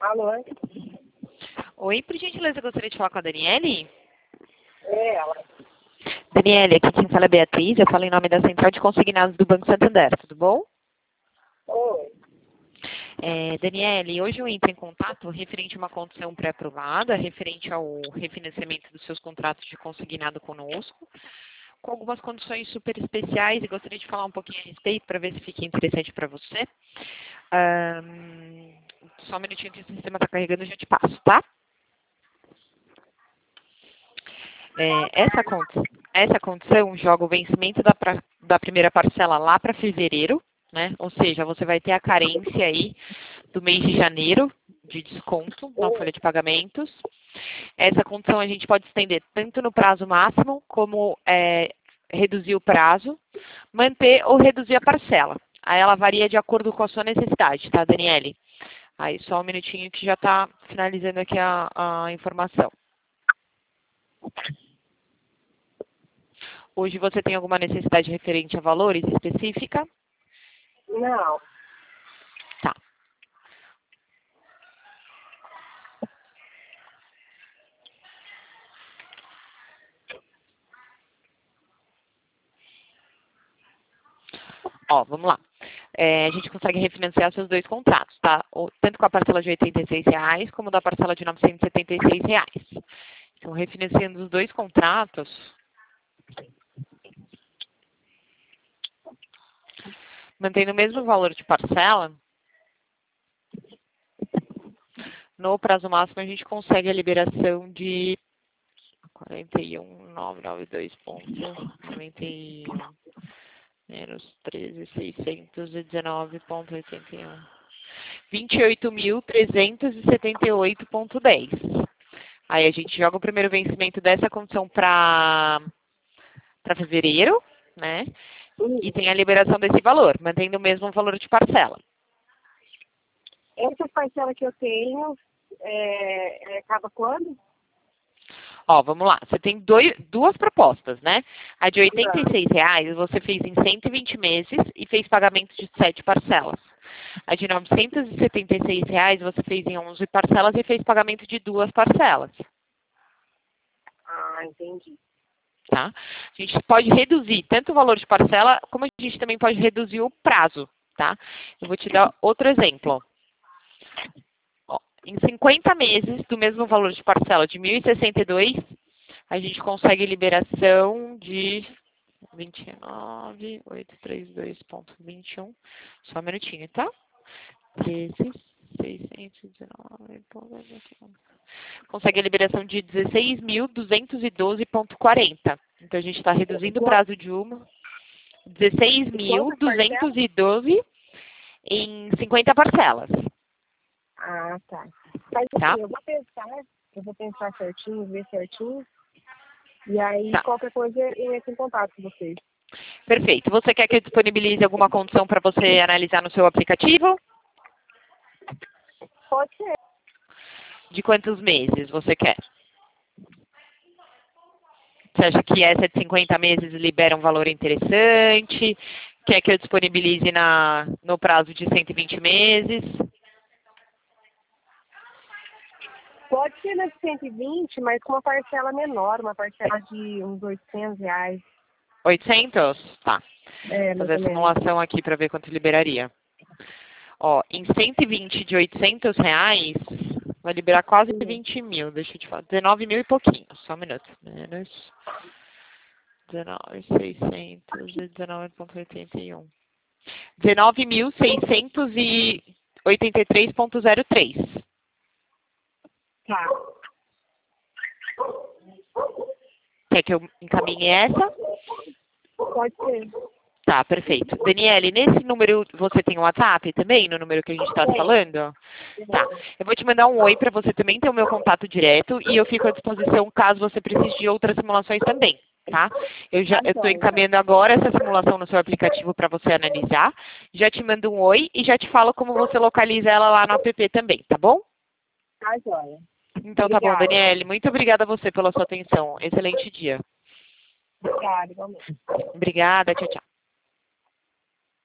Alô? Oi, por gentileza, eu gostaria de falar com a Daniele. É ela. Daniele, aqui quem fala é Beatriz, eu falo em nome da Central de Consignados do Banco Santander, tudo bom? Oi. Daniele, hoje eu entro em contato referente a uma condição pré-aprovada, referente ao refinanciamento dos seus contratos de consignado conosco, com algumas condições super especiais e gostaria de falar um pouquinho a respeito para ver se fica interessante para você. Só um minutinho que o sistema está carregando e eu já te passo, tá? Essa condição joga o vencimento da primeira parcela lá para fevereiro, né? Ou seja, você vai ter a carência aí do mês de janeiro de desconto na folha de pagamentos. Essa condição a gente pode estender tanto no prazo máximo, como reduzir o prazo, manter ou reduzir a parcela. Aí ela varia de acordo com a sua necessidade, tá, Daniele? Aí só um minutinho que já está finalizando aqui a informação. Hoje você tem alguma necessidade referente a valores específica? Não. Tá. Ó, vamos lá. A gente consegue refinanciar seus dois contratos, tá? Tanto com a parcela de R$ 86, como da parcela de R$ 976. Então, refinanciando os dois contratos, mantendo o mesmo valor de parcela, no prazo máximo a gente consegue a liberação de 41.992,91 menos 13.619,81. 28.378,10. Aí a gente joga o primeiro vencimento dessa condição para fevereiro, né? E tem a liberação desse valor, mantendo o mesmo valor de parcela. Essa parcela que eu tenho acaba quando? Ó, vamos lá. Você tem duas propostas, né? A de R$ 86 você fez em 120 meses e fez pagamento de 7 parcelas. A de R$ 976 você fez em 11 parcelas e fez pagamento de 2 parcelas. Ah, entendi. Tá? A gente pode reduzir tanto o valor de parcela, como a gente também pode reduzir o prazo. Tá? Eu vou te dar outro exemplo. Ó, em 50 meses, do mesmo valor de parcela de 1.062, a gente consegue liberação de 29.832,21. Só um minutinho, tá? 13.619,21. Consegue a liberação de 16.212,40. Então, a gente está reduzindo o prazo de uma. 16.212 em 50 parcelas. Ah, tá. Mas Tá? assim, eu vou pensar certinho, ver certinho. E aí, Tá. qualquer coisa, eu entro em contato com vocês. Perfeito. Você quer que eu disponibilize alguma condição para você analisar no seu aplicativo? Pode ser. De quantos meses você quer? Você acha que essa de 50 meses libera um valor interessante? Quer que eu disponibilize no prazo de 120 meses? Pode ser nas 120, mas com uma parcela menor, uma parcela de uns R$ 800. 800? Tá. É, Vou mais fazer ou a menos. simulação aqui para ver quanto liberaria. Ó, em 120 de R$ 800, vai liberar quase 20 mil. Deixa eu te falar. 19 mil e pouquinho. Só um minuto. Menos 19.619,81. 19.683,03. Tá. Quer que eu encaminhe essa? Pode ser. Tá, perfeito. Daniele, nesse número você tem um WhatsApp também, no número que a gente está falando? Tá. Eu vou te mandar um oi para você também ter o meu contato direto e eu fico à disposição caso você precise de outras simulações também, tá? Eu estou encaminhando agora essa simulação no seu aplicativo para você analisar. Já te mando um oi e já te falo como você localiza ela lá no app também, tá bom? Tá, joia. Então tá bom, Daniele. Muito obrigada a você pela sua atenção. Excelente dia. Obrigada, igualmente. Obrigada, tchau, tchau.